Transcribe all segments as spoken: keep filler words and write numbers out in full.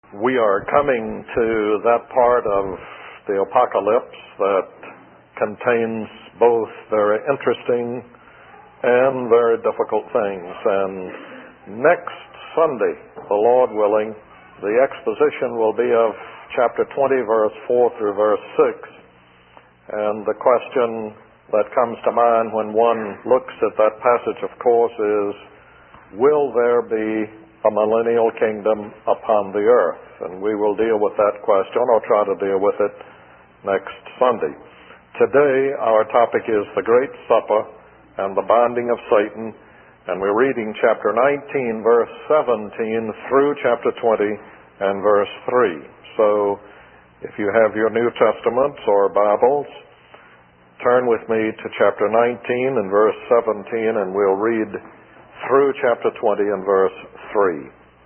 We are coming to that part of the apocalypse that contains both very interesting and very difficult things. And next Sunday, the Lord willing, the exposition will be of chapter twenty, verse four through verse six. And the question that comes to mind when one looks at that passage, of course, is, will there be a millennial kingdom upon the earth? And we will deal with that question, or try to deal with it, next Sunday. Today, our topic is the Great Supper and the binding of Satan, and we're reading chapter nineteen, verse seventeen, through chapter twenty and verse three. So, if you have your New Testaments or Bibles, turn with me to chapter nineteen and verse seventeen, and we'll read through chapter twenty and verse three.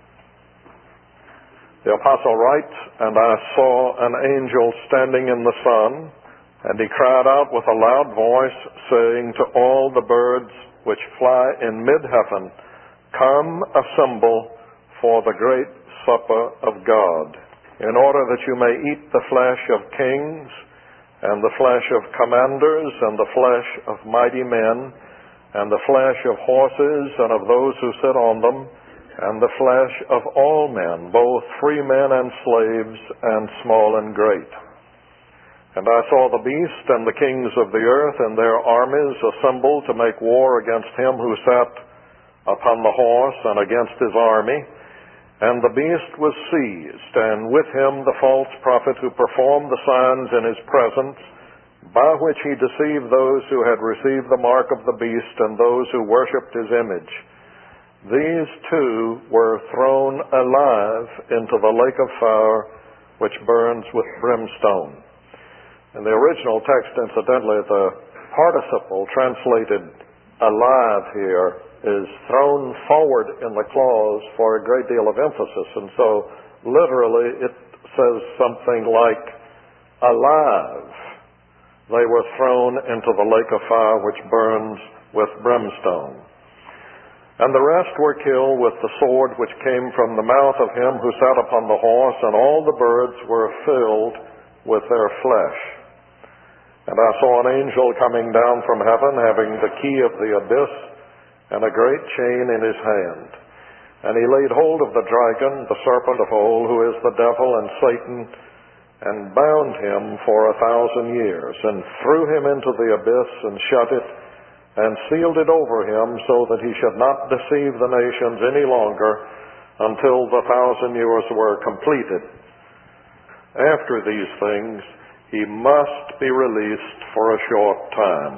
The apostle writes, "And I saw an angel standing in the sun, and he cried out with a loud voice, saying to all the birds which fly in mid-heaven, Come, assemble for the great supper of God, in order that you may eat the flesh of kings, and the flesh of commanders, and the flesh of mighty men, and the flesh of horses, and of those who sit on them, and the flesh of all men, both free men and slaves, and small and great. And I saw the beast and the kings of the earth and their armies assembled to make war against him who sat upon the horse and against his army. And the beast was seized, and with him the false prophet who performed the signs in his presence, by which he deceived those who had received the mark of the beast and those who worshipped his image. These two were thrown alive into the lake of fire, which burns with brimstone." In the original text, incidentally, the participle translated alive here is thrown forward in the clause for a great deal of emphasis. And so, literally, it says something like, alive. They were thrown into the lake of fire which burns with brimstone. And the rest were killed with the sword which came from the mouth of him who sat upon the horse, and all the birds were filled with their flesh. And I saw an angel coming down from heaven, having the key of the abyss, and a great chain in his hand. And he laid hold of the dragon, the serpent of old, who is the devil and Satan, and bound him for a thousand years, and threw him into the abyss, and shut it, and sealed it over him, so that he should not deceive the nations any longer, until the thousand years were completed. After these things, he must be released for a short time.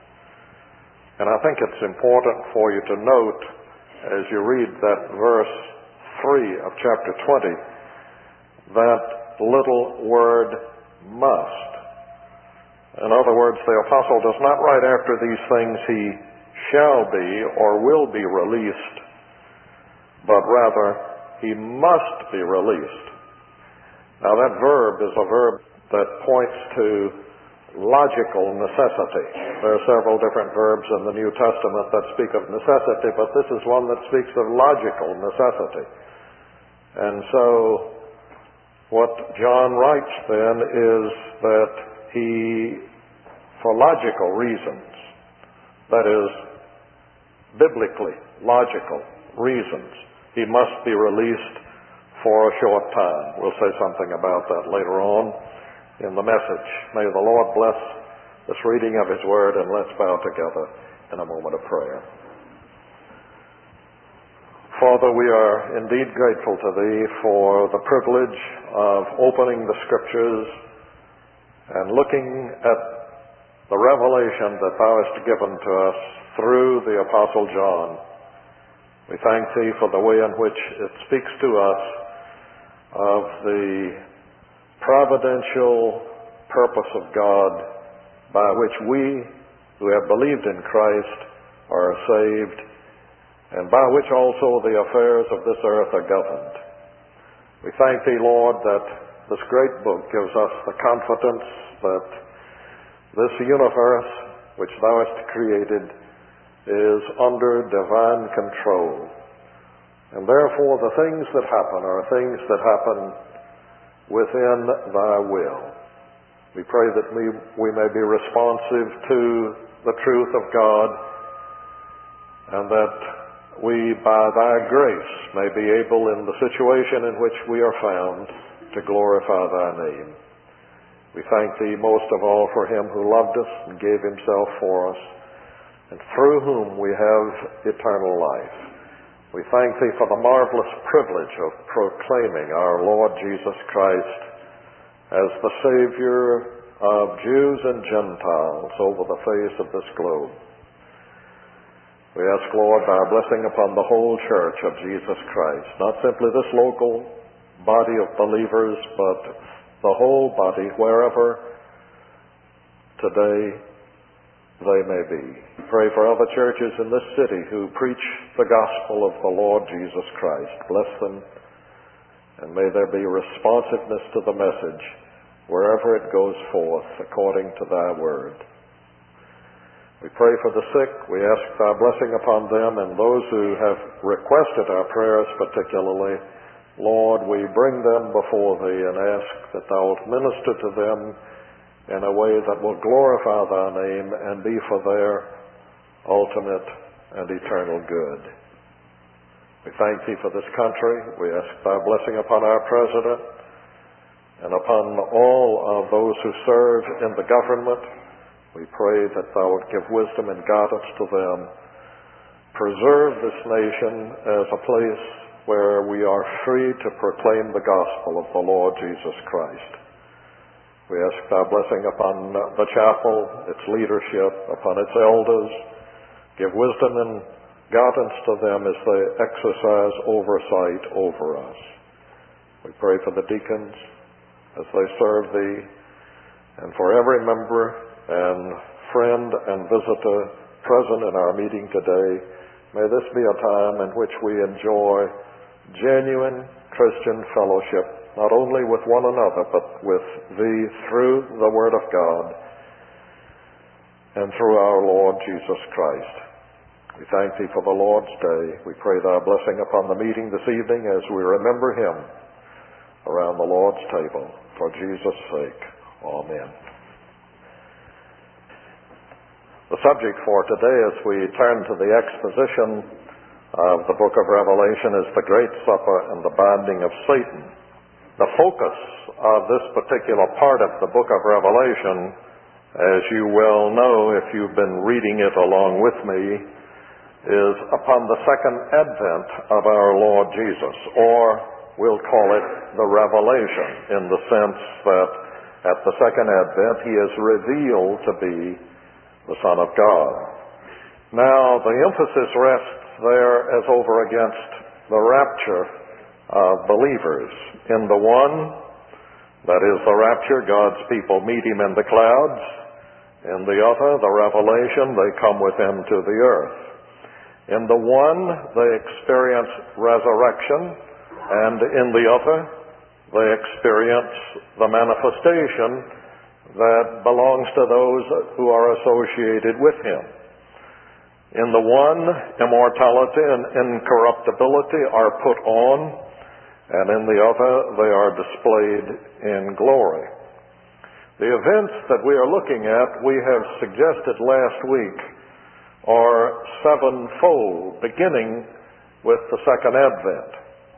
And I think it's important for you to note, as you read that verse three of chapter twenty, that little word must. In other words, the apostle does not write after these things he shall be or will be released, but rather he must be released. Now that verb is a verb that points to logical necessity. There are several different verbs in the New Testament that speak of necessity, but this is one that speaks of logical necessity. And so what John writes then is that he, for logical reasons, that is, biblically logical reasons, he must be released for a short time. We'll say something about that later on in the message. May the Lord bless this reading of his word, and let's bow together in a moment of prayer. Father, we are indeed grateful to thee for the privilege of opening the Scriptures and looking at the revelation that thou hast given to us through the Apostle John. We thank thee for the way in which it speaks to us of the providential purpose of God by which we who have believed in Christ are saved, and by which also the affairs of this earth are governed. We thank thee, Lord, that this great book gives us the confidence that this universe which thou hast created is under divine control, And therefore the things that happen are things that happen within thy will. We pray that we, we may be responsive to the truth of God, and that we, by thy grace, may be able in the situation in which we are found to glorify thy name. We thank thee most of all for him who loved us and gave himself for us, and through whom we have eternal life. We thank thee for the marvelous privilege of proclaiming our Lord Jesus Christ as the Savior of Jews and Gentiles over the face of this globe. We ask, Lord, thy blessing upon the whole church of Jesus Christ, not simply this local body of believers, but the whole body, wherever today they may be. Pray for other churches in this city who preach the gospel of the Lord Jesus Christ. Bless them, and may there be responsiveness to the message wherever it goes forth according to thy word. We pray for the sick. We ask thy blessing upon them and those who have requested our prayers particularly. Lord, we bring them before thee and ask that thou wilt minister to them in a way that will glorify thy name and be for their ultimate and eternal good. We thank thee for this country. We ask thy blessing upon our president and upon all of those who serve in the government. We pray that thou wilt give wisdom and guidance to them. Preserve this nation as a place where we are free to proclaim the gospel of the Lord Jesus Christ. We ask thy blessing upon the chapel, its leadership, upon its elders. Give wisdom and guidance to them as they exercise oversight over us. We pray for the deacons as they serve thee, and for every member and friend and visitor present in our meeting today. May this be a time in which we enjoy genuine Christian fellowship, not only with one another, but with thee through the Word of God and through our Lord Jesus Christ. We thank thee for the Lord's Day. We pray thy blessing upon the meeting this evening as we remember him around the Lord's table. For Jesus' sake, amen. The subject for today, as we turn to the exposition of the book of Revelation, is the Great Supper and the binding of Satan. The focus of this particular part of the book of Revelation, as you well know if you've been reading it along with me, is upon the second advent of our Lord Jesus, or we'll call it the revelation, in the sense that at the second advent he is revealed to be the Son of God. Now, the emphasis rests there as over against the rapture of believers. In the one, that is the rapture, God's people meet him in the clouds. In the other, the revelation, they come with him to the earth. In the one, they experience resurrection, and in the other, they experience the manifestation that belongs to those who are associated with him. In the one, immortality and incorruptibility are put on, and in the other, they are displayed in glory. The events that we are looking at, we have suggested last week, are sevenfold, beginning with the second advent,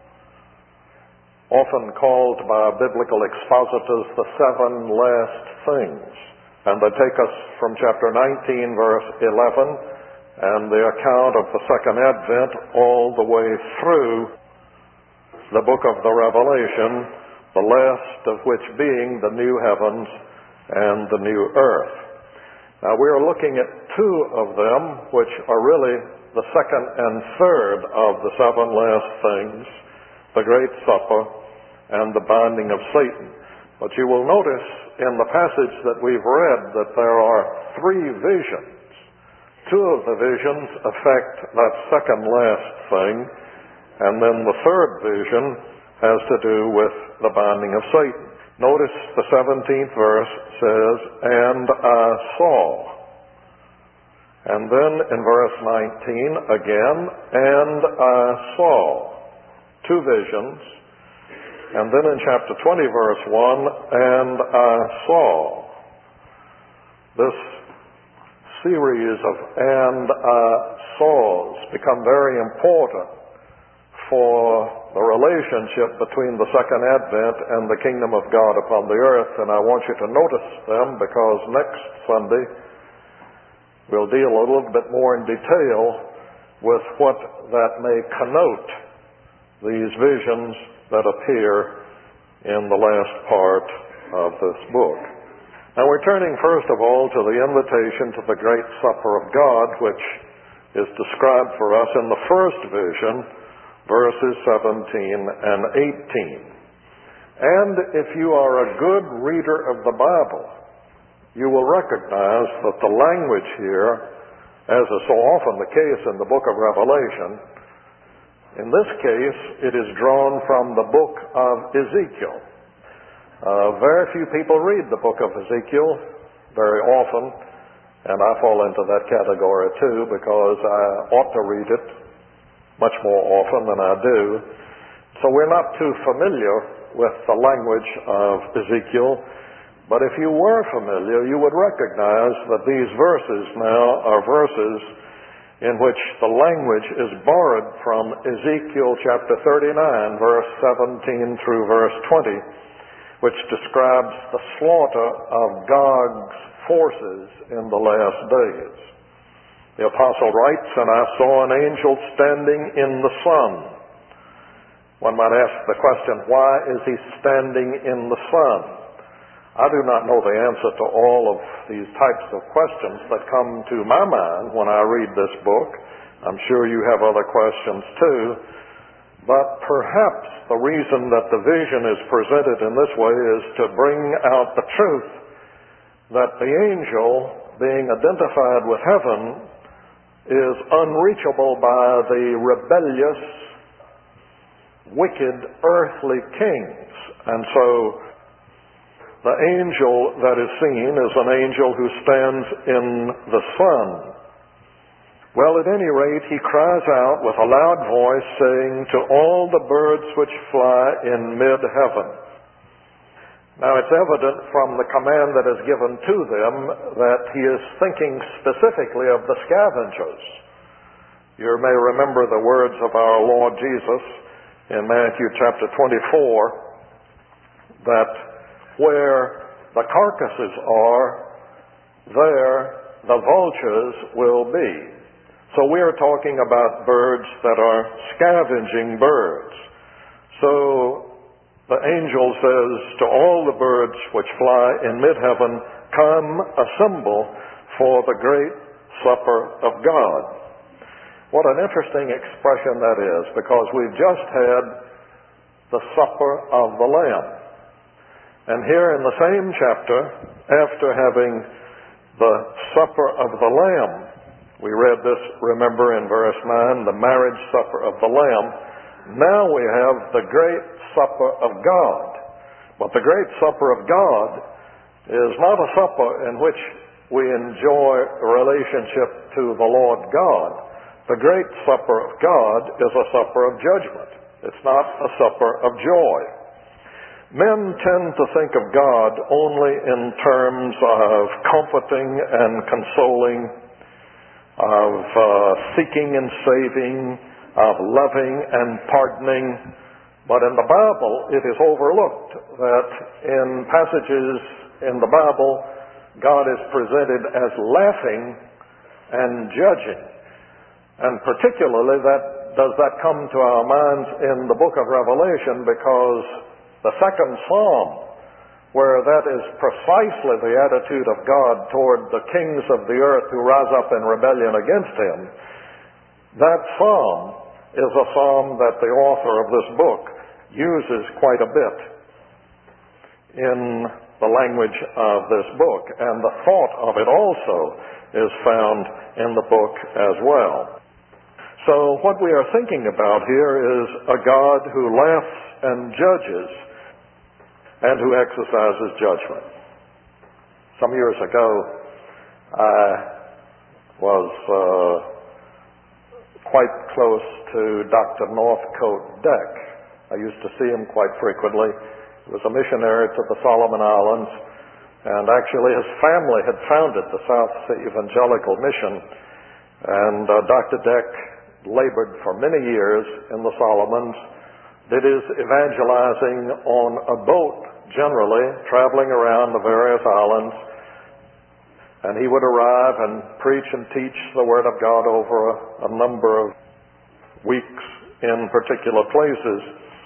often called by biblical expositors the seven last things. And they take us from chapter nineteen, verse eleven, and the account of the second advent all the way through the book of the Revelation, the last of which being the new heavens and the new earth. Now, we are looking at two of them, which are really the second and third of the seven last things, the Great Supper and the binding of Satan. But you will notice in the passage that we've read that there are three visions. Two of the visions affect that second last thing, and then the third vision has to do with the binding of Satan. Notice the seventeenth verse says, "And I saw." And then in verse nineteen again, "And I saw." two visions. And then in chapter twenty, verse one, and I saw. This series of and I saws become very important for the relationship between the second advent and the kingdom of God upon the earth. And I want you to notice them, because next Sunday we'll deal a little bit more in detail with what that may connote, these visions that appear in the last part of this book. Now we're turning first of all to the invitation to the great supper of God, which is described for us in the first vision, verses seventeen and eighteen. And if you are a good reader of the Bible, you will recognize that the language here, as is so often the case in the book of Revelation, in this case it is drawn from the book of Ezekiel. Uh, very few people read the book of Ezekiel very often, and I fall into that category too, because I ought to read it much more often than I do. So we're not too familiar with the language of Ezekiel. But if you were familiar, you would recognize that these verses now are verses in which the language is borrowed from Ezekiel chapter thirty-nine, verse seventeen through verse twenty, which describes the slaughter of Gog's forces in the last days. The apostle writes, and I saw an angel standing in the sun. One might ask the question, why is he standing in the sun? I do not know the answer to all of these types of questions that come to my mind when I read this book. I'm sure you have other questions too. But perhaps the reason that the vision is presented in this way is to bring out the truth that the angel, being identified with heaven, is unreachable by the rebellious, wicked, earthly kings. And so the angel that is seen is an angel who stands in the sun. Well, at any rate, he cries out with a loud voice, saying, to all the birds which fly in mid-heaven. Now, it's evident from the command that is given to them that he is thinking specifically of the scavengers. You may remember the words of our Lord Jesus in Matthew chapter twenty-four, that where the carcasses are, there the vultures will be. So we are talking about birds that are scavenging birds. So the angel says to all the birds which fly in mid-heaven, come, assemble for the great supper of God. What an interesting expression that is, because we've just had the supper of the Lamb. And here in the same chapter, after having the supper of the Lamb, we read this, remember, in verse nine, the marriage supper of the Lamb. Now we have the great supper of God. But the great supper of God is not a supper in which we enjoy a relationship to the Lord God. The great supper of God is a supper of judgment. It's not a supper of joy. Men tend to think of God only in terms of comforting and consoling, of uh, seeking and saving, of loving and pardoning. But in the Bible, it is overlooked that in passages in the Bible, God is presented as laughing and judging. And particularly that does that come to our minds in the book of Revelation, because the second psalm, where that is precisely the attitude of God toward the kings of the earth who rise up in rebellion against him, that psalm is a psalm that the author of this book uses quite a bit in the language of this book. And the thought of it also is found in the book as well. So what we are thinking about here is a God who laughs and judges and who exercises judgment. Some years ago, I was uh, quite close to Doctor Northcote Deck. I used to see him quite frequently. He was a missionary to the Solomon Islands, and actually his family had founded the South Sea Evangelical Mission. And uh, Doctor Deck labored for many years in the Solomons, did his evangelizing on a boat, generally, traveling around the various islands. And he would arrive and preach and teach the Word of God over a, a number of weeks in particular places.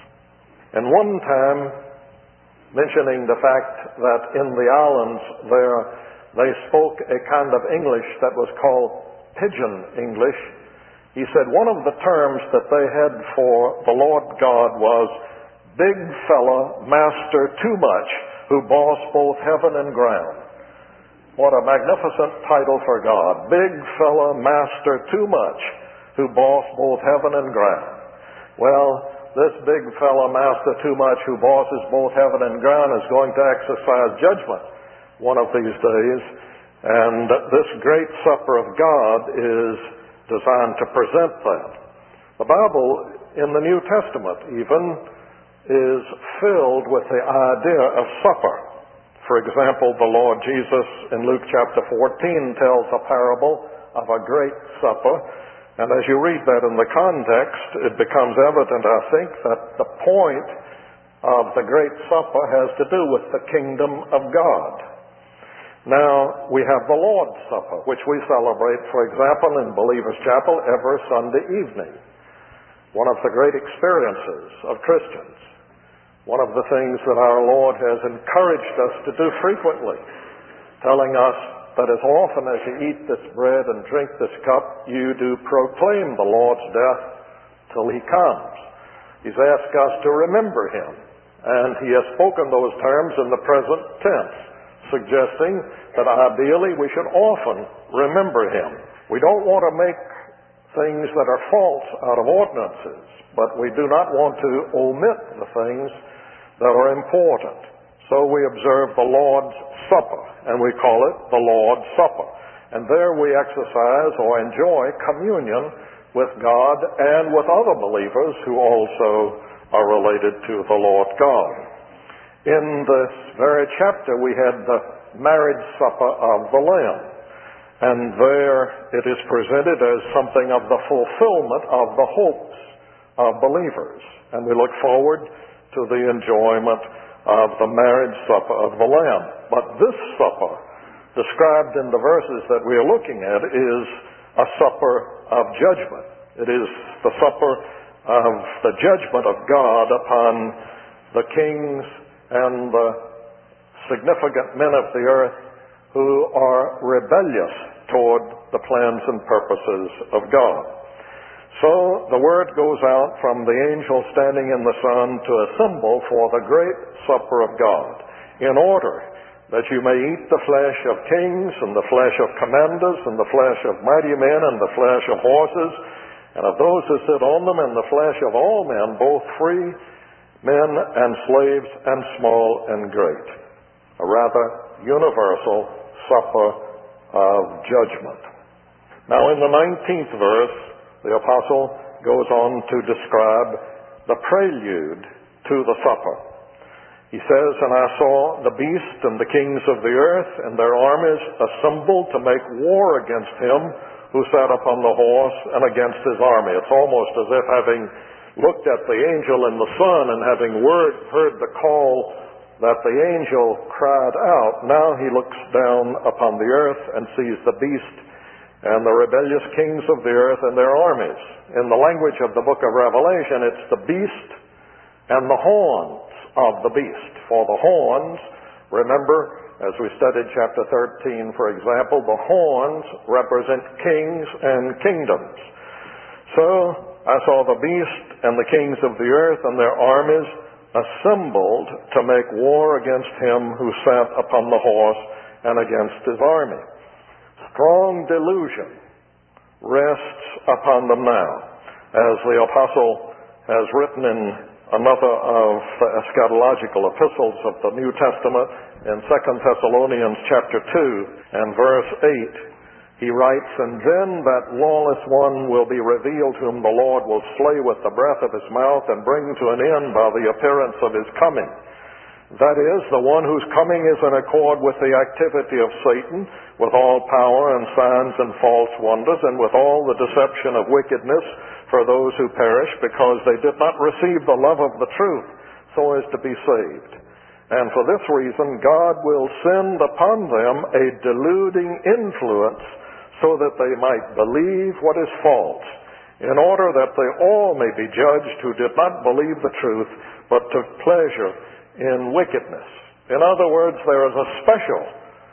And one time, mentioning the fact that in the islands there they spoke a kind of English that was called Pidgin English, he said one of the terms that they had for the Lord God was big fella, master too much, who boss both heaven and ground. What a magnificent title for God. Big fella, master too much, who boss both heaven and ground. Well, this big fella, master too much, who bosses both heaven and ground, is going to exercise judgment one of these days. And this great supper of God is designed to present that. The Bible, in the New Testament even, is filled with the idea of supper. For example, the Lord Jesus in Luke chapter fourteen tells a parable of a great supper. And as you read that in the context, it becomes evident, I think, that the point of the great supper has to do with the kingdom of God. Now, we have the Lord's Supper, which we celebrate, for example, in Believers Chapel every Sunday evening. One of the great experiences of Christians. One of the things that our Lord has encouraged us to do frequently, telling us that as often as you eat this bread and drink this cup, you do proclaim the Lord's death till He comes. He's asked us to remember Him, and He has spoken those terms in the present tense, suggesting that ideally we should often remember Him. We don't want to make things that are false out of ordinances, but we do not want to omit the things that are important. So we observe the Lord's Supper, and we call it the Lord's Supper. And there we exercise or enjoy communion with God and with other believers who also are related to the Lord God. In this very chapter, we had the marriage supper of the Lamb. And there it is presented as something of the fulfillment of the hopes of believers. And we look forward to the enjoyment of the marriage supper of the Lamb. But this supper, described in the verses that we are looking at, is a supper of judgment. It is the supper of the judgment of God upon the kings and the significant men of the earth who are rebellious toward the plans and purposes of God. So the word goes out from the angel standing in the sun to assemble for the great supper of God, in order that you may eat the flesh of kings and the flesh of commanders and the flesh of mighty men and the flesh of horses and of those who sit on them and the flesh of all men, both free men and slaves and small and great. A rather universal supper of judgment. Now in the nineteenth verse, the apostle goes on to describe the prelude to the supper. He says, "And I saw the beast and the kings of the earth and their armies assembled to make war against him who sat upon the horse and against his army." It's almost as if, having looked at the angel in the sun and having word, heard the call that the angel cried out, now he looks down upon the earth and sees the beast and the rebellious kings of the earth and their armies. In the language of the book of Revelation, it's the beast and the horns of the beast. For the horns, remember, as we studied chapter thirteen, for example, the horns represent kings and kingdoms. So I saw the beast and the kings of the earth and their armies assembled to make war against him who sat upon the horse and against his army. Strong delusion rests upon them now, as the apostle has written in another of the eschatological epistles of the New Testament in Second Thessalonians chapter two and verse eight. He writes, "And then that lawless one will be revealed, whom the Lord will slay with the breath of his mouth and bring to an end by the appearance of his coming. That is, the one whose coming is in accord with the activity of Satan, with all power and signs and false wonders, and with all the deception of wickedness for those who perish, because they did not receive the love of the truth, so as to be saved. And for this reason, God will send upon them a deluding influence, so that they might believe what is false, in order that they all may be judged who did not believe the truth, but took pleasure in wickedness." In other words, there is a special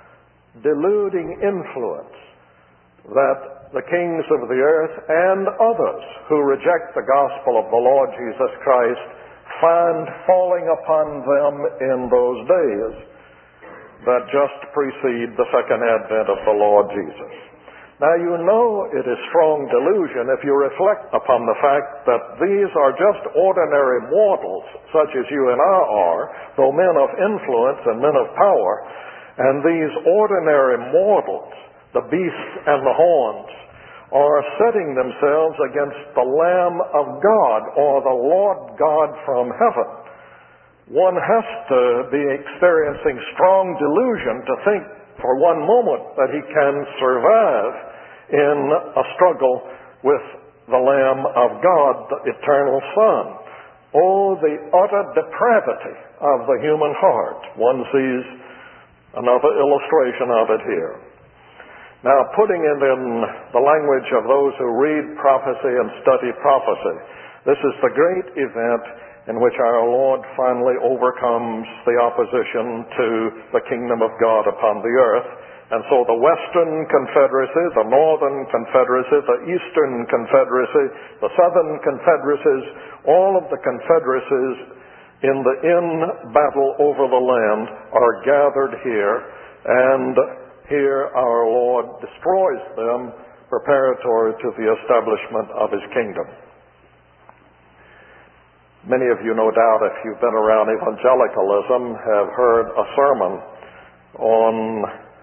deluding influence that the kings of the earth and others who reject the gospel of the Lord Jesus Christ find falling upon them in those days that just precede the second advent of the Lord Jesus. Now, you know it is strong delusion if you reflect upon the fact that these are just ordinary mortals, such as you and I are, though men of influence and men of power. And these ordinary mortals, the beasts and the horns, are setting themselves against the Lamb of God, or the Lord God from heaven. One has to be experiencing strong delusion to think for one moment that he can survive in a struggle with the Lamb of God, the eternal Son. Oh, the utter depravity of the human heart. One sees another illustration of it here. Now, putting it in the language of those who read prophecy and study prophecy, this is the great event in which our Lord finally overcomes the opposition to the kingdom of God upon the earth. And so the Western Confederacy, the Northern Confederacy, the Eastern Confederacy, the Southern Confederacies, all of the confederacies in the in-battle over the land are gathered here, and here our Lord destroys them, preparatory to the establishment of his kingdom. Many of you, no doubt, if you've been around evangelicalism, have heard a sermon on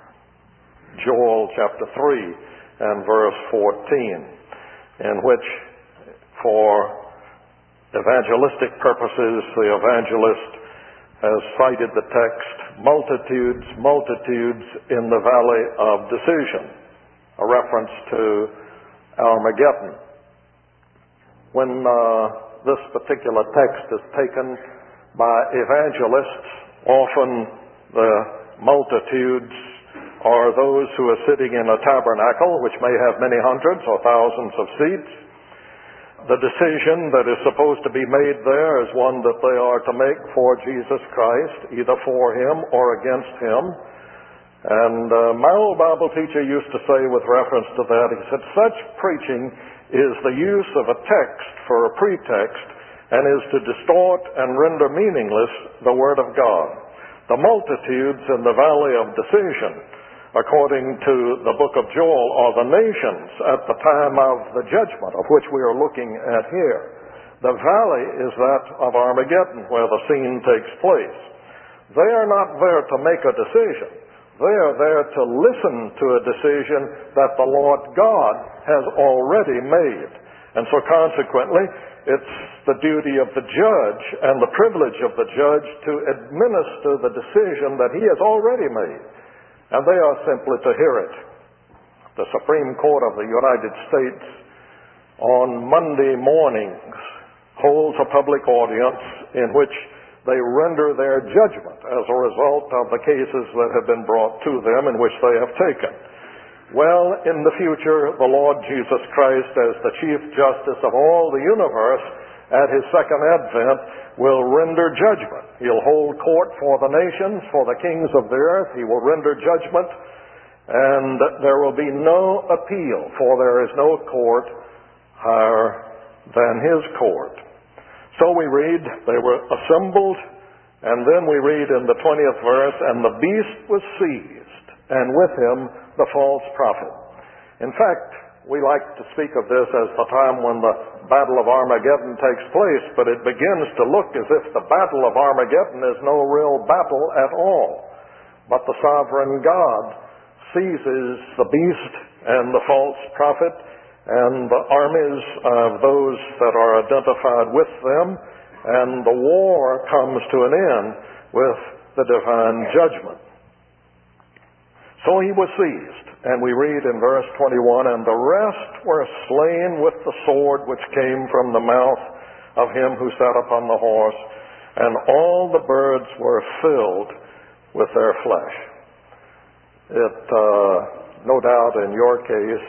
Joel chapter three and verse fourteen, in which, for evangelistic purposes, the evangelist has cited the text, "multitudes, multitudes in the valley of decision," a reference to Armageddon. When uh, this particular text is taken by evangelists, often the multitudes are those who are sitting in a tabernacle, which may have many hundreds or thousands of seats. The decision that is supposed to be made there is one that they are to make for Jesus Christ, either for him or against him. And uh, my old Bible teacher used to say with reference to that, he said, "Such preaching is the use of a text for a pretext, and is to distort and render meaningless the Word of God." The multitudes in the valley of decision, according to the book of Joel, are the nations at the time of the judgment, of which we are looking at here. The valley is that of Armageddon, where the scene takes place. They are not there to make a decision. They are there to listen to a decision that the Lord God has already made. And so consequently, it's the duty of the judge and the privilege of the judge to administer the decision that he has already made. And they are simply to hear it. The Supreme Court of the United States on Monday mornings holds a public audience in which they render their judgment as a result of the cases that have been brought to them in which they have taken. Well, in the future, the Lord Jesus Christ, as the Chief Justice of all the universe, at his second advent, will render judgment. He'll hold court for the nations, for the kings of the earth. He will render judgment, and there will be no appeal, for there is no court higher than his court. So we read, they were assembled, and then we read in the twentieth verse, "And the beast was seized, and with him the false prophet." In fact, we like to speak of this as the time when the Battle of Armageddon takes place, but it begins to look as if the Battle of Armageddon is no real battle at all. But the sovereign God seizes the beast and the false prophet and the armies of those that are identified with them, and the war comes to an end with the divine judgment. So he was seized, and we read in verse twenty-one, and the rest were slain with the sword which came from the mouth of him who sat upon the horse, and all the birds were filled with their flesh. It, uh, no doubt in your case,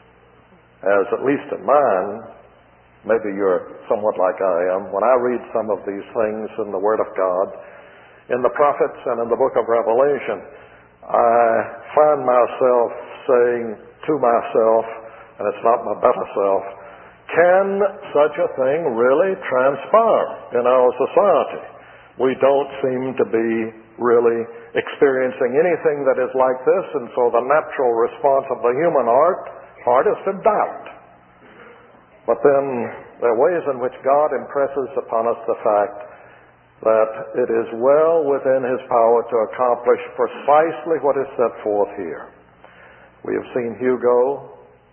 as at least in mine, maybe you're somewhat like I am, when I read some of these things in the Word of God, in the prophets and in the book of Revelation, I find myself saying to myself, and it's not my better self, can such a thing really transpire in our society? We don't seem to be really experiencing anything that is like this, and so the natural response of the human heart, heart is to doubt. But then there are ways in which God impresses upon us the fact that it is well within His power to accomplish precisely what is set forth here. We have seen Hugo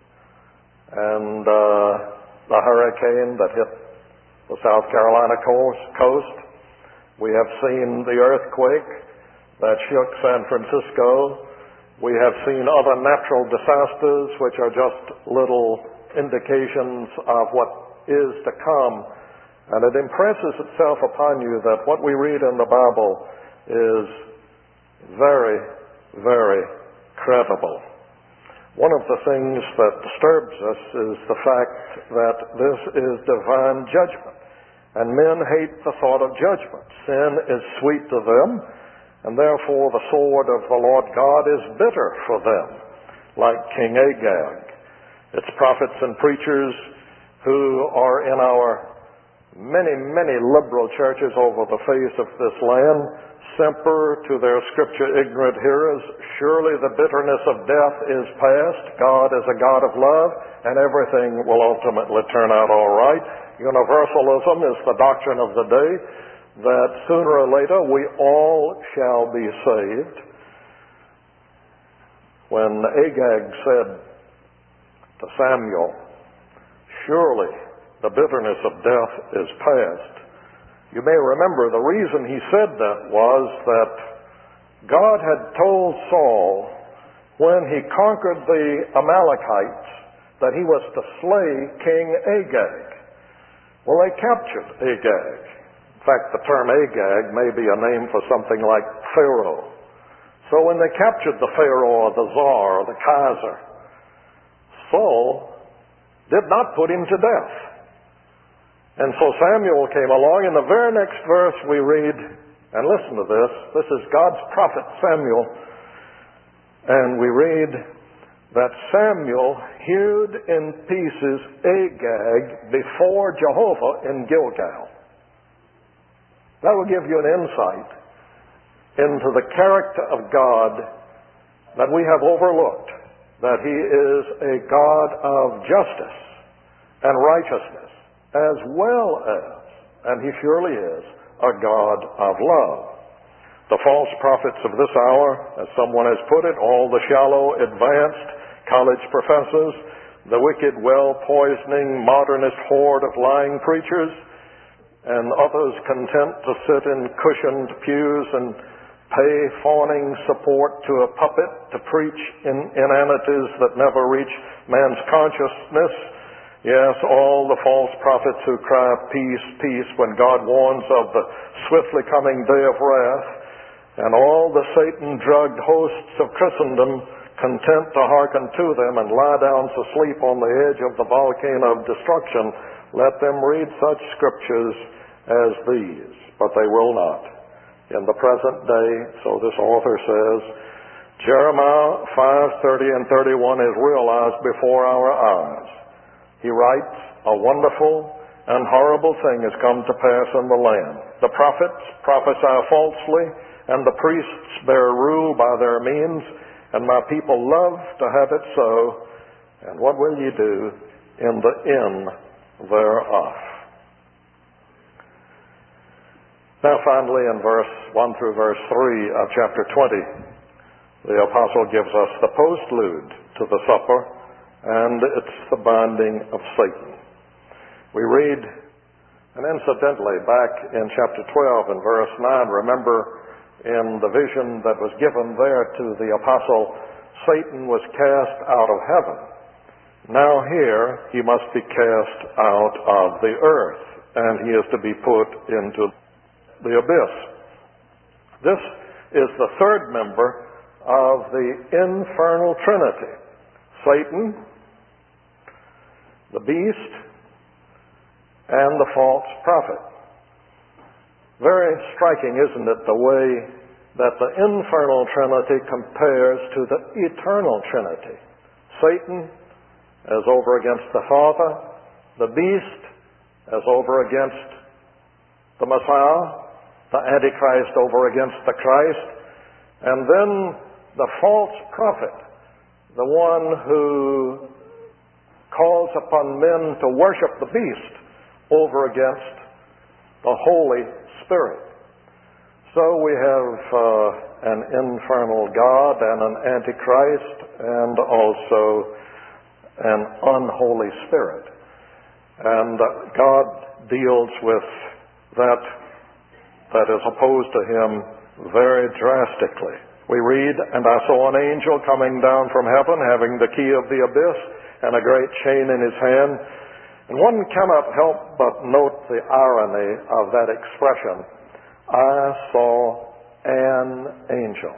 and uh, the hurricane that hit the South Carolina coast. We have seen the earthquake that shook San Francisco. We have seen other natural disasters which are just little indications of what is to come. And it impresses itself upon you that what we read in the Bible is very, very credible. One of the things that disturbs us is the fact that this is divine judgment. And men hate the thought of judgment. Sin is sweet to them, and therefore the sword of the Lord God is bitter for them, like King Agag. It's prophets and preachers who are in our many, many liberal churches over the face of this land, simper to their scripture-ignorant hearers, surely the bitterness of death is past, God is a God of love, and everything will ultimately turn out all right. Universalism is the doctrine of the day, that sooner or later we all shall be saved. When Agag said to Samuel, surely the bitterness of death is past, you may remember the reason he said that was that God had told Saul when he conquered the Amalekites that he was to slay King Agag. Well, they captured Agag. In fact, the term Agag may be a name for something like Pharaoh. So when they captured the Pharaoh or the Tsar or the Kaiser, Saul did not put him to death. And so Samuel came along. In the very next verse we read, and listen to this, this is God's prophet Samuel, and we read that Samuel hewed in pieces Agag before Jehovah in Gilgal. That will give you an insight into the character of God that we have overlooked, that He is a God of justice and righteousness, as well as, and He surely is, a God of love. The false prophets of this hour, as someone has put it, all the shallow, advanced college professors, the wicked, well-poisoning, modernist horde of lying preachers, and others content to sit in cushioned pews and pay fawning support to a puppet to preach in inanities that never reach man's consciousness. Yes, all the false prophets who cry peace, peace when God warns of the swiftly coming day of wrath, and all the Satan-drugged hosts of Christendom content to hearken to them and lie down to sleep on the edge of the volcano of destruction, let them read such scriptures as these. But they will not. In the present day, so this author says, Jeremiah five thirty and thirty-one is realized before our eyes. He writes, a wonderful and horrible thing has come to pass in the land. The prophets prophesy falsely, and the priests bear rule by their means, and my people love to have it so. And what will ye do in the end thereof? Now finally in verse one through verse three of chapter twenty, the apostle gives us the postlude to the supper, and it's the binding of Satan. We read, and incidentally, back in chapter twelve and verse nine, remember in the vision that was given there to the apostle, Satan was cast out of heaven. Now here, he must be cast out of the earth, and he is to be put into the abyss. This is the third member of the infernal trinity: Satan, the beast, and the false prophet. Very striking, isn't it, the way that the infernal trinity compares to the eternal trinity. Satan as over against the Father, the beast as over against the Messiah, the Antichrist over against the Christ, and then the false prophet, the one who calls upon men to worship the beast, over against the Holy Spirit. So we have uh, an infernal God and an Antichrist, and also an unholy spirit. And uh, God deals with that that is opposed to him very drastically. We read, "And I saw an angel coming down from heaven, having the key of the abyss, and a great chain in his hand." And one cannot help but note the irony of that expression, "I saw an angel."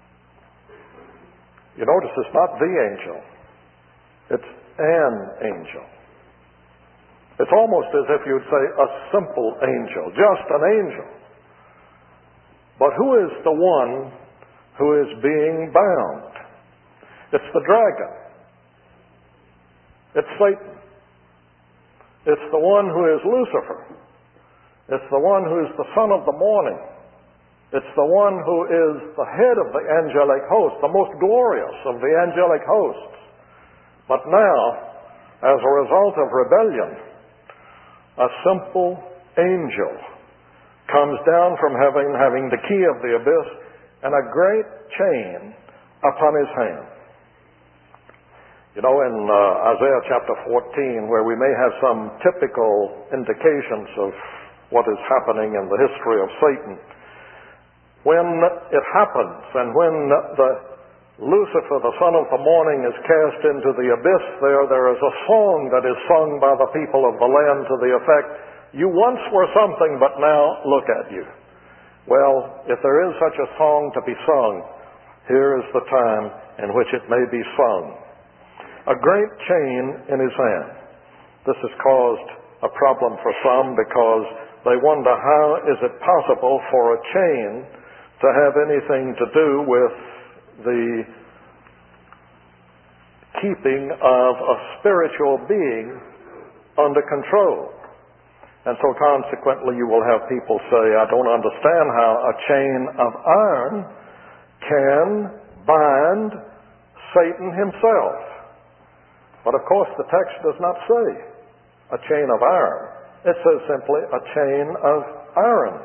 You notice it's not the angel. It's an angel. It's almost as if you'd say a simple angel, just an angel. But who is the one who is being bound? It's the dragon. It's Satan. It's the one who is Lucifer. It's the one who is the son of the morning. It's the one who is the head of the angelic host, the most glorious of the angelic hosts. But now, as a result of rebellion, a simple angel comes down from heaven, having the key of the abyss and a great chain upon his hand. You know, in uh, Isaiah chapter fourteen, where we may have some typical indications of what is happening in the history of Satan, when it happens and when the Lucifer, the son of the morning, is cast into the abyss, there, there is a song that is sung by the people of the land to the effect, "You once were something, but now look at you." Well, if there is such a song to be sung, here is the time in which it may be sung. A great chain in his hand. This has caused a problem for some, because they wonder, how is it possible for a chain to have anything to do with the keeping of a spiritual being under control? And so consequently you will have people say, "I don't understand how a chain of iron can bind Satan himself." But of course the text does not say a chain of iron. It says simply a chain of iron.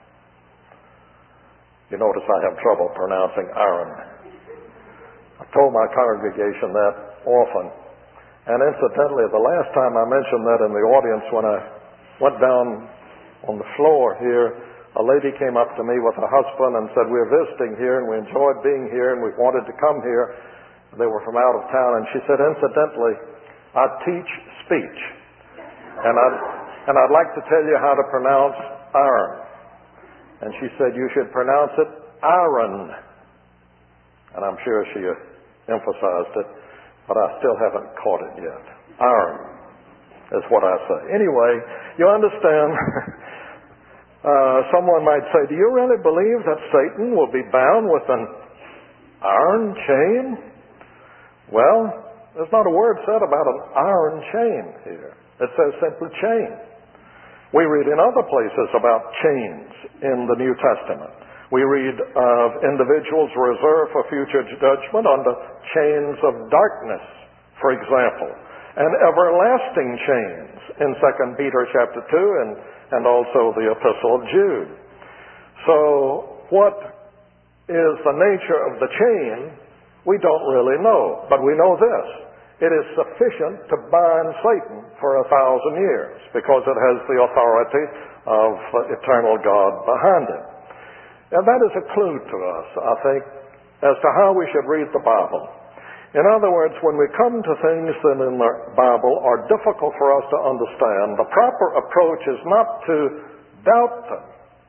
You notice I have trouble pronouncing iron. I've told my congregation that often. And incidentally, the last time I mentioned that in the audience, when I went down on the floor here, a lady came up to me with her husband and said, "We're visiting here and we enjoyed being here and we wanted to come here." They were from out of town, and she said, "Incidentally, I teach speech, and I'd, and I'd like to tell you how to pronounce iron." And she said, "You should pronounce it iron." And I'm sure she emphasized it, but I still haven't caught it yet. Iron is what I say. Anyway, you understand, uh, someone might say, "Do you really believe that Satan will be bound with an iron chain?" Well, there's not a word said about an iron chain here. It says simply chain. We read in other places about chains in the New Testament. We read of individuals reserved for future judgment under chains of darkness, for example, and everlasting chains in Second Peter chapter two and, and also the Epistle of Jude. So what is the nature of the chain We don't really know, but we know this. It is sufficient to bind Satan for a thousand years because it has the authority of eternal God behind it. And that is a clue to us, I think, as to how we should read the Bible. In other words, when we come to things that in the Bible are difficult for us to understand, the proper approach is not to doubt them,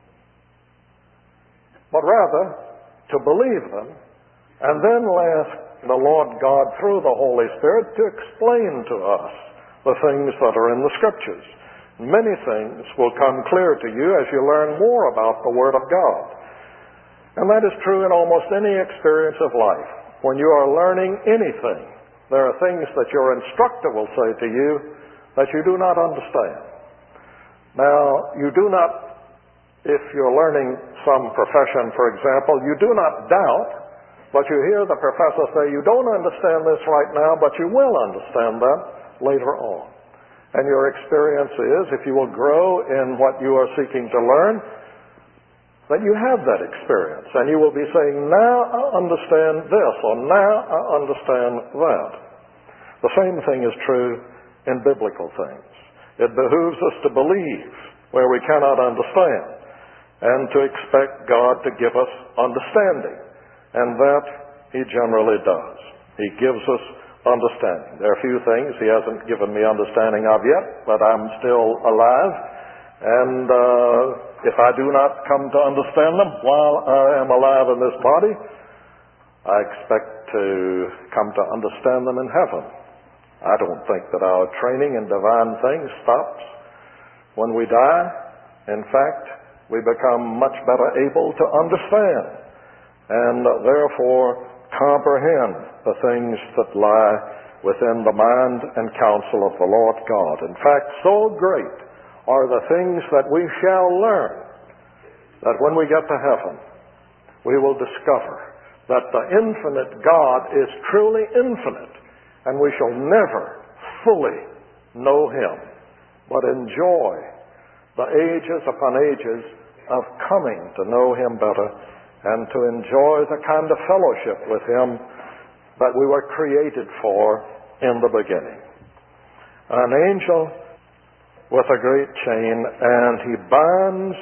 but rather to believe them, and then ask the Lord God through the Holy Spirit to explain to us the things that are in the Scriptures. Many things will come clear to you as you learn more about the Word of God. And that is true in almost any experience of life. When you are learning anything, there are things that your instructor will say to you that you do not understand. Now, you do not, if you're learning some profession, for example, you do not doubt, but you hear the professor say, you don't understand this right now, but you will understand that later on. And your experience is, if you will grow in what you are seeking to learn, that you have that experience. And you will be saying, now I understand this, or now I understand that. The same thing is true in biblical things. It behooves us to believe where we cannot understand, and to expect God to give us understanding. And that He generally does. He gives us understanding. There are a few things He hasn't given me understanding of yet, but I'm still alive. And uh, if I do not come to understand them while I am alive in this body, I expect to come to understand them in heaven. I don't think that our training in divine things stops when we die. In fact, we become much better able to understand and therefore comprehend the things that lie within the mind and counsel of the Lord God. In fact, so great are the things that we shall learn that when we get to heaven, we will discover that the infinite God is truly infinite, and we shall never fully know Him, but enjoy the ages upon ages of coming to know Him better and to enjoy the kind of fellowship with Him that we were created for in the beginning. An angel with a great chain, and he binds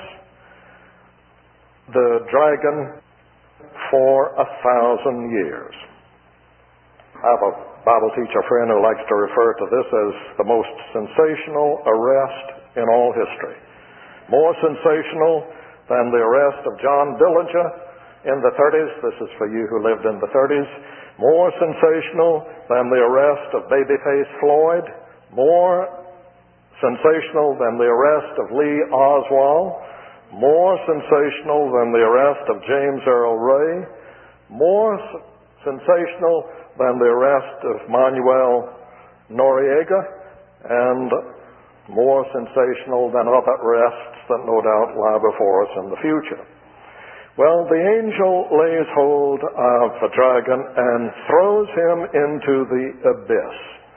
the dragon for a thousand years. I have a Bible teacher friend who likes to refer to this as the most sensational arrest in all history. More sensational than the arrest of John Dillinger in the thirties. This is for you who lived in the thirties. More sensational than the arrest of Babyface Floyd. More sensational than the arrest of Lee Oswald. More sensational than the arrest of James Earl Ray. More s- sensational than the arrest of Manuel Noriega. And more sensational than other arrests that no doubt lie before us in the future. Well, the angel lays hold of the dragon and throws him into the abyss.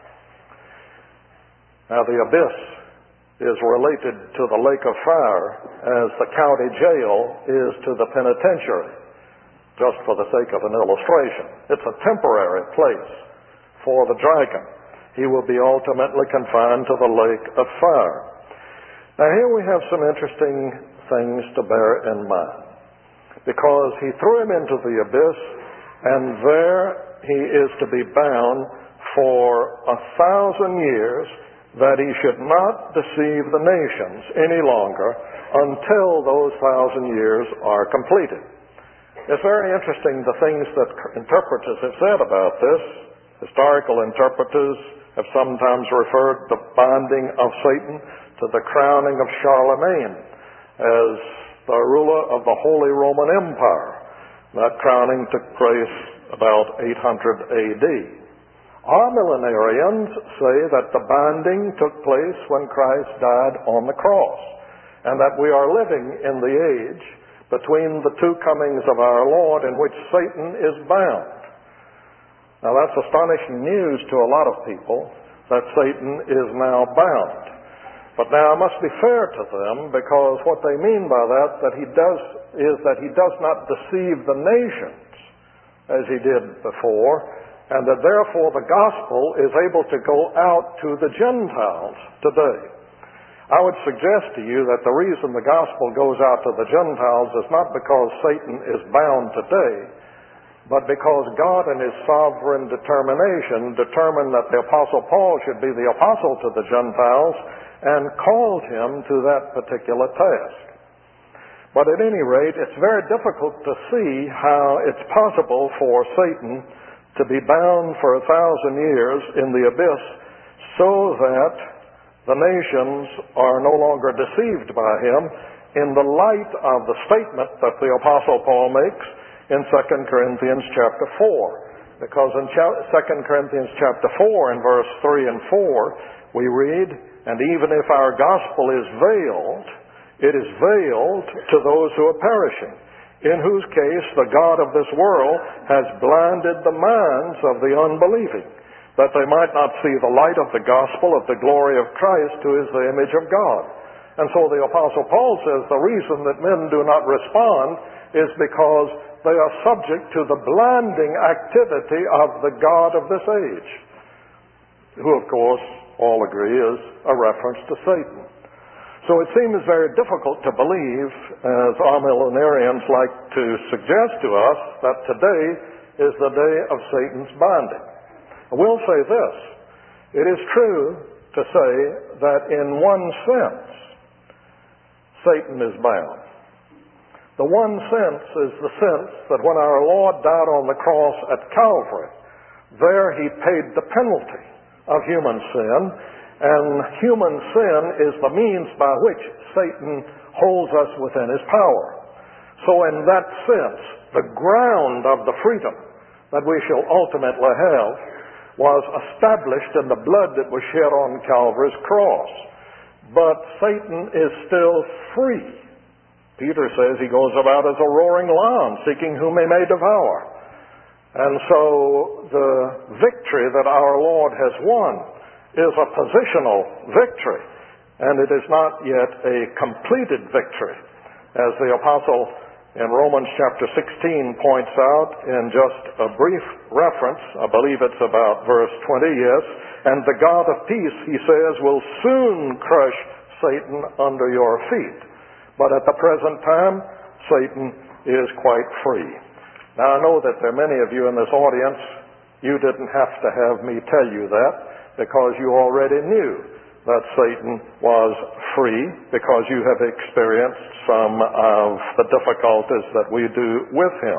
Now, the abyss is related to the lake of fire as the county jail is to the penitentiary, just for the sake of an illustration. It's a temporary place for the dragon. He will be ultimately confined to the lake of fire. Now, here we have some interesting things to bear in mind, because he threw him into the abyss, and there he is to be bound for a thousand years, that he should not deceive the nations any longer until those thousand years are completed. It's very interesting the things that interpreters have said about this. Historical interpreters have sometimes referred the binding of Satan to the crowning of Charlemagne as the ruler of the Holy Roman Empire. That crowning took place about eight hundred A D. Our millenarians say that the binding took place when Christ died on the cross, and that we are living in the age between the two comings of our Lord in which Satan is bound. Now, that's astonishing news to a lot of people, that Satan is now bound. But now I must be fair to them, because what they mean by that, that he does, is that he does not deceive the nations as he did before, and that therefore the gospel is able to go out to the Gentiles today. I would suggest to you that the reason the gospel goes out to the Gentiles is not because Satan is bound today, but because God in his sovereign determination determined that the Apostle Paul should be the apostle to the Gentiles and called him to that particular task. But at any rate, it's very difficult to see how it's possible for Satan to be bound for a thousand years in the abyss so that the nations are no longer deceived by him in the light of the statement that the Apostle Paul makes in Second Corinthians chapter four. Because in Second Corinthians chapter four, in verse three and four, we read, "And even if our gospel is veiled, it is veiled to those who are perishing, in whose case the God of this world has blinded the minds of the unbelieving, that they might not see the light of the gospel of the glory of Christ, who is the image of God." And so the Apostle Paul says the reason that men do not respond is because they are subject to the blinding activity of the God of this age, who of course all agree is a reference to Satan. So it seems very difficult to believe, as amillenarians like to suggest to us, that today is the day of Satan's binding. I will say this: it is true to say that in one sense, Satan is bound. The one sense is the sense that when our Lord died on the cross at Calvary, there he paid the penalty of human sin, and human sin is the means by which Satan holds us within his power. So in that sense, the ground of the freedom that we shall ultimately have was established in the blood that was shed on Calvary's cross. But Satan is still free. Peter says he goes about as a roaring lion, seeking whom he may devour. And so the victory that our Lord has won is a positional victory, and it is not yet a completed victory. As the apostle in Romans chapter sixteen points out in just a brief reference, I believe it's about verse twenty, yes, "And the God of peace," he says, "will soon crush Satan under your feet." But at the present time, Satan is quite free. Now, I know that there are many of you in this audience, you didn't have to have me tell you that, because you already knew that Satan was free, because you have experienced some of the difficulties that we do with him.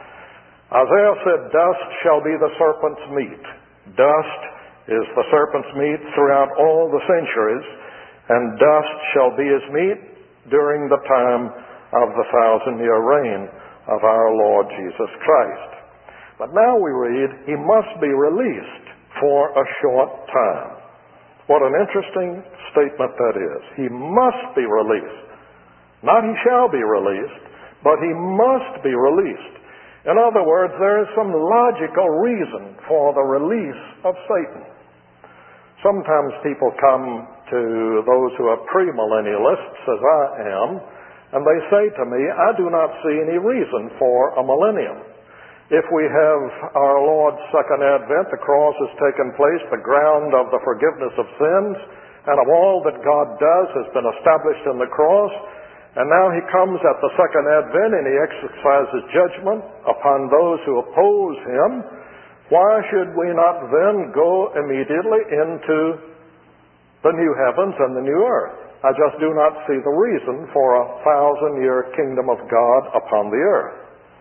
Isaiah said, "Dust shall be the serpent's meat." Dust is the serpent's meat throughout all the centuries, and dust shall be his meat during the time of the thousand-year reign of our Lord Jesus Christ. But now we read, he must be released for a short time. What an interesting statement that is. He must be released. Not he shall be released, but he must be released. In other words, there is some logical reason for the release of Satan. Sometimes people come to those who are premillennialists, as I am, and they say to me, "I do not see any reason for a millennium. If we have our Lord's second advent, the cross has taken place, the ground of the forgiveness of sins and of all that God does has been established in the cross, and now he comes at the second advent and he exercises judgment upon those who oppose him. Why should we not then go immediately into the new heavens and the new earth? I just do not see the reason for a thousand-year kingdom of God upon the earth."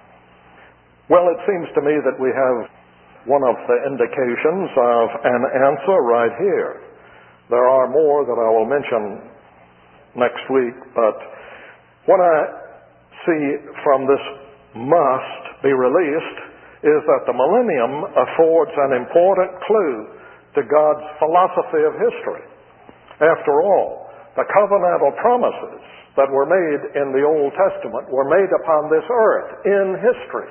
Well, it seems to me that we have one of the indications of an answer right here. There are more that I will mention next week, but what I see from this must be released is that the millennium affords an important clue to God's philosophy of history. After all, the covenantal promises that were made in the Old Testament were made upon this earth in history.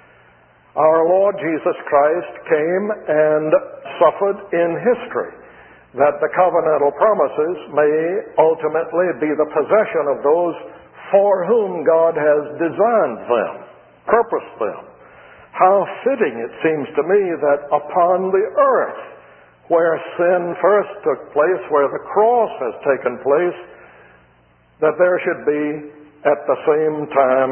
Our Lord Jesus Christ came and suffered in history, that the covenantal promises may ultimately be the possession of those for whom God has designed them, purposed them. How fitting it seems to me that upon the earth, where sin first took place, where the cross has taken place, that there should be at the same time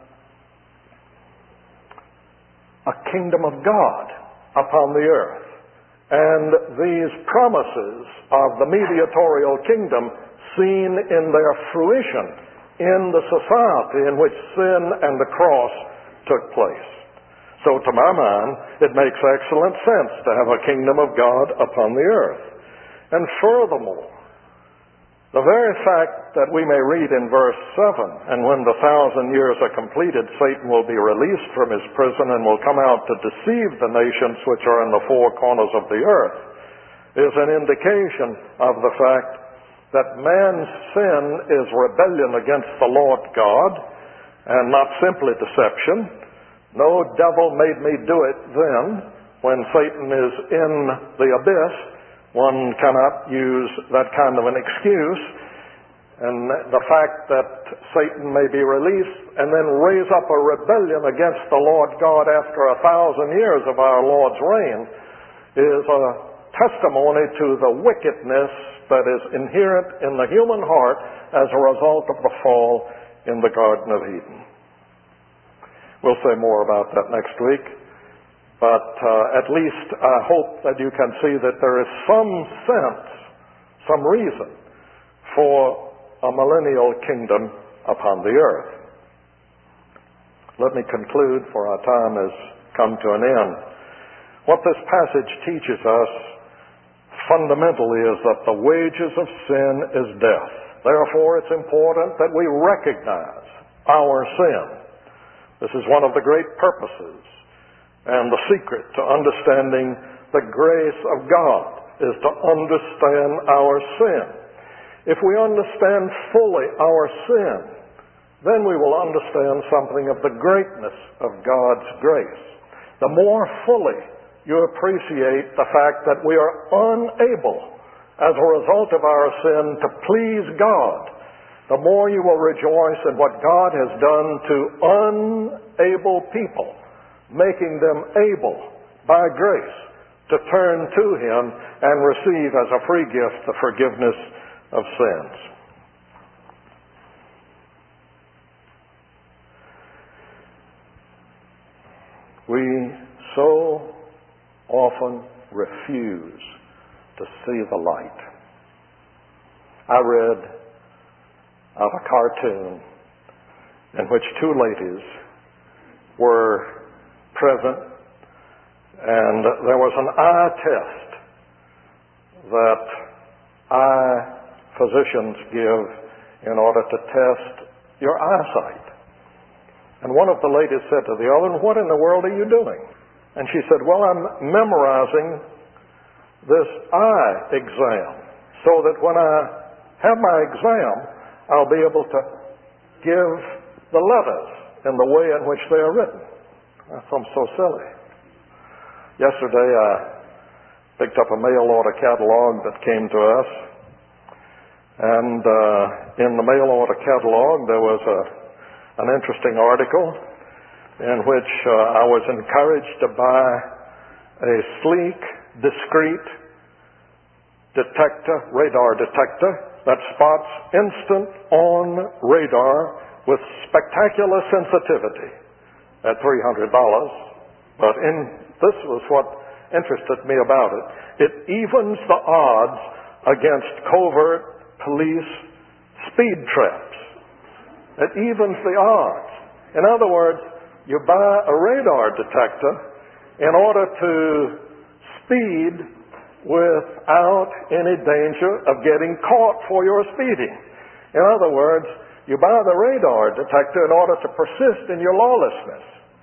a kingdom of God upon the earth. And these promises of the mediatorial kingdom seen in their fruition in the society in which sin and the cross took place. So to my mind, it makes excellent sense to have a kingdom of God upon the earth. And furthermore, the very fact that we may read in verse seven, and when the thousand years are completed, Satan will be released from his prison and will come out to deceive the nations which are in the four corners of the earth, is an indication of the fact that man's sin is rebellion against the Lord God, and not simply deception. No devil made me do it then. When Satan is in the abyss, one cannot use that kind of an excuse. And the fact that Satan may be released and then raise up a rebellion against the Lord God after a thousand years of our Lord's reign is a testimony to the wickedness that is inherent in the human heart as a result of the fall in the Garden of Eden. We'll say more about that next week, but uh, at least I hope that you can see that there is some sense, some reason for a millennial kingdom upon the earth. Let me conclude, for our time has come to an end. What this passage teaches us fundamentally is that the wages of sin is death. Therefore, it's important that we recognize our sin. This is one of the great purposes and the secret to understanding the grace of God is to understand our sin. If we understand fully our sin, then we will understand something of the greatness of God's grace. The more fully you appreciate the fact that we are unable, as a result of our sin, to please God, the more you will rejoice in what God has done to unable people, making them able, by grace, to turn to Him and receive as a free gift the forgiveness of sins. We so often refuse to see the light. I read of a cartoon in which two ladies were present, and there was an eye test that eye physicians give in order to test your eyesight. And one of the ladies said to the other, "What in the world are you doing?" And she said, "Well, I'm memorizing this eye exam so that when I have my exam, I'll be able to give the letters in the way in which they are written." I'm so silly. Yesterday I picked up a mail order catalog that came to us, and uh, in the mail order catalog there was a, an interesting article in which uh, I was encouraged to buy a sleek, discreet detector, radar detector, that spots instant on radar with spectacular sensitivity at three hundred dollars. But in, this was what interested me about it. It evens the odds against covert police speed traps. It evens the odds. In other words, you buy a radar detector in order to speed without any danger of getting caught for your speeding. In other words, you buy the radar detector in order to persist in your lawlessness.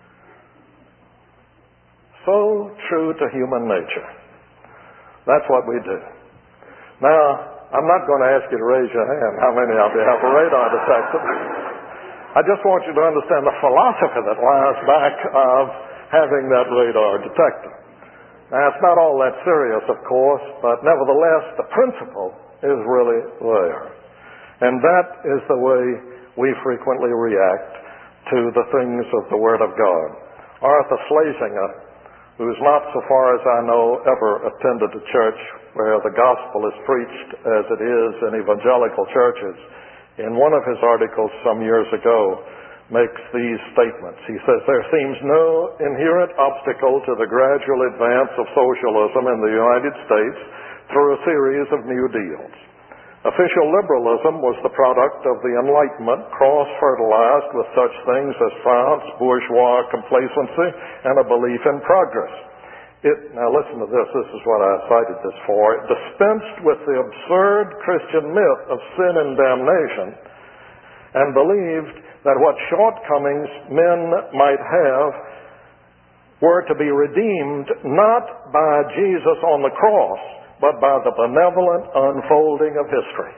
So true to human nature. That's what we do. Now, I'm not going to ask you to raise your hand how many of you have a radar detector. I just want you to understand the philosophy that lies back of having that radar detector. Now, it's not all that serious, of course, but nevertheless, the principle is really there. And that is the way we frequently react to the things of the Word of God. Arthur Schlesinger, who's not, so far as I know, ever attended a church where the gospel is preached as it is in evangelical churches, in one of his articles some years ago, makes these statements. He says, there seems no inherent obstacle to the gradual advance of socialism in the United States through a series of New Deals. Official liberalism was the product of the Enlightenment, cross-fertilized with such things as science, bourgeois complacency, and a belief in progress. It, now listen to this, this is what I cited this for. It dispensed with the absurd Christian myth of sin and damnation and believed that what shortcomings men might have were to be redeemed not by Jesus on the cross, but by the benevolent unfolding of history.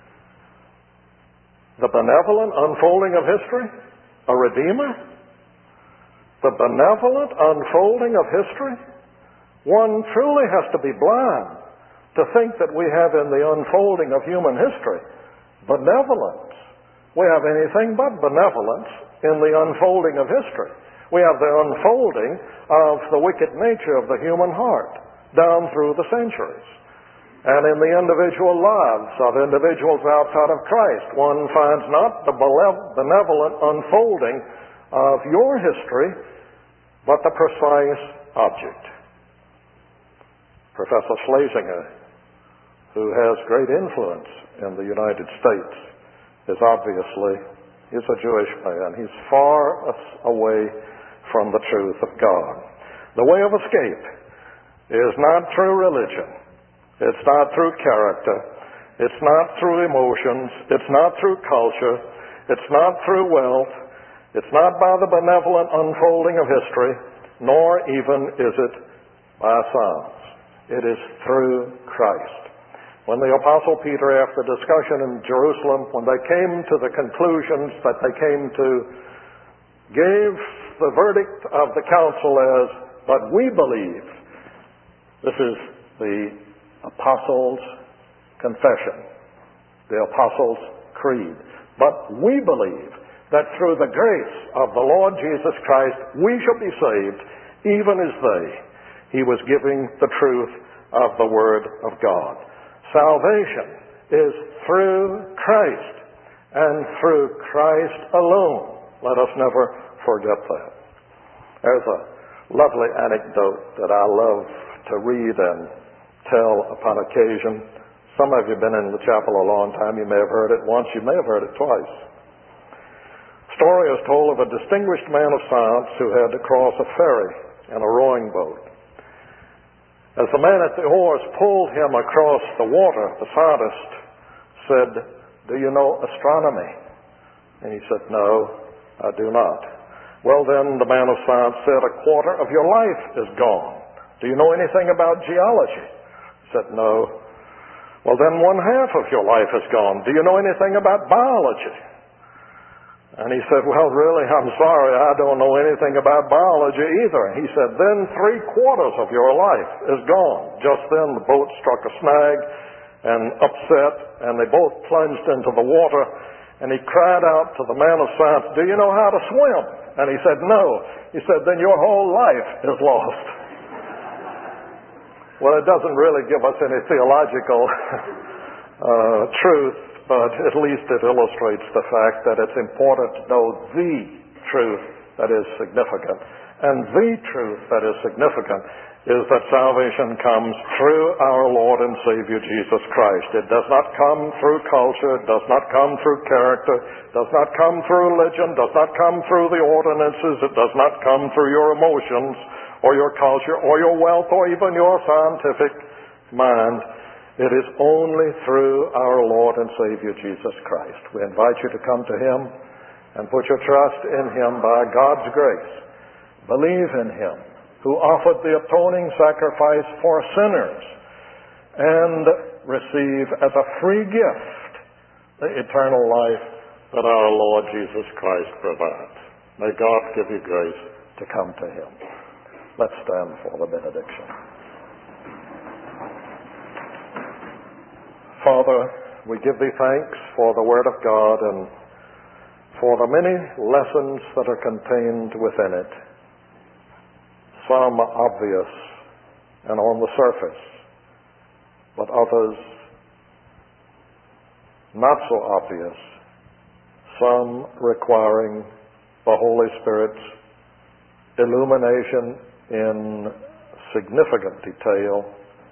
The benevolent unfolding of history? A redeemer? The benevolent unfolding of history? One truly has to be blind to think that we have in the unfolding of human history benevolence. We have anything but benevolence in the unfolding of history. We have the unfolding of the wicked nature of the human heart down through the centuries. And in the individual lives of individuals outside of Christ, one finds not the benevolent unfolding of your history, but the precise object. Professor Schlesinger, who has great influence in the United States, is obviously, he's a Jewish man. He's far away from the truth of God. The way of escape is not through religion. It's not through character. It's not through emotions. It's not through culture. It's not through wealth. It's not by the benevolent unfolding of history, nor even is it by science. It is through Christ. When the Apostle Peter, after discussion in Jerusalem, when they came to the conclusions that they came to, gave the verdict of the council as, but we believe. This is the Apostles' Confession, the Apostles' Creed. But we believe that through the grace of the Lord Jesus Christ, we shall be saved, even as they. He was giving the truth of the Word of God. Salvation is through Christ and through Christ alone. Let us never forget that. There's a lovely anecdote that I love to read and tell upon occasion. Some of you have been in the chapel a long time. You may have heard it once. You may have heard it twice. The story is told of a distinguished man of science who had to cross a ferry in a rowing boat. As the man at the oars pulled him across the water, the scientist said, "Do you know astronomy?" And he said, "No, I do not." Well, then the man of science said, "A quarter of your life is gone. Do you know anything about geology?" He said, "No." Well, then one half of your life is gone. Do you know anything about biology? And he said, "Well, really, I'm sorry, I don't know anything about biology either." He said, "Then three quarters of your life is gone." Just then the boat struck a snag and upset, and they both plunged into the water. And he cried out to the man of science, "Do you know how to swim?" And he said, "No." He said, "Then your whole life is lost." Well, it doesn't really give us any theological uh, truth, but at least it illustrates the fact that it's important to know the truth that is significant. And the truth that is significant is that salvation comes through our Lord and Savior Jesus Christ. It does not come through culture, it does not come through character, it does not come through religion, does not come through the ordinances, it does not come through your emotions or your culture or your wealth or even your scientific mind. It is only through our Lord and Savior Jesus Christ. We invite you to come to Him and put your trust in Him by God's grace. Believe in Him, who offered the atoning sacrifice for sinners, and receive as a free gift the eternal life that our Lord Jesus Christ provides. May God give you grace to come to Him. Let's stand for the benediction. Father, we give Thee thanks for the Word of God and for the many lessons that are contained within it. some obvious and on the surface, but others not so obvious, some requiring the Holy Spirit's illumination in significant detail.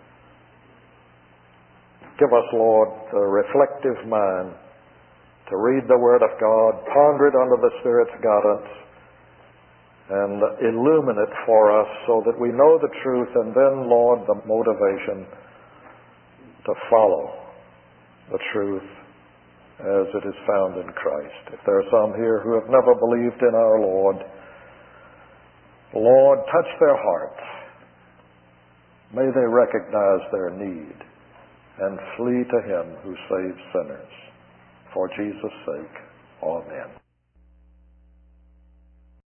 Give us, Lord, the reflective mind to read the Word of God, ponder it under the Spirit's guidance, and illumine it for us so that we know the truth, and then, Lord, the motivation to follow the truth as it is found in Christ. If there are some here who have never believed in our Lord, Lord, touch their hearts. May they recognize their need and flee to Him who saves sinners. For Jesus' sake, amen.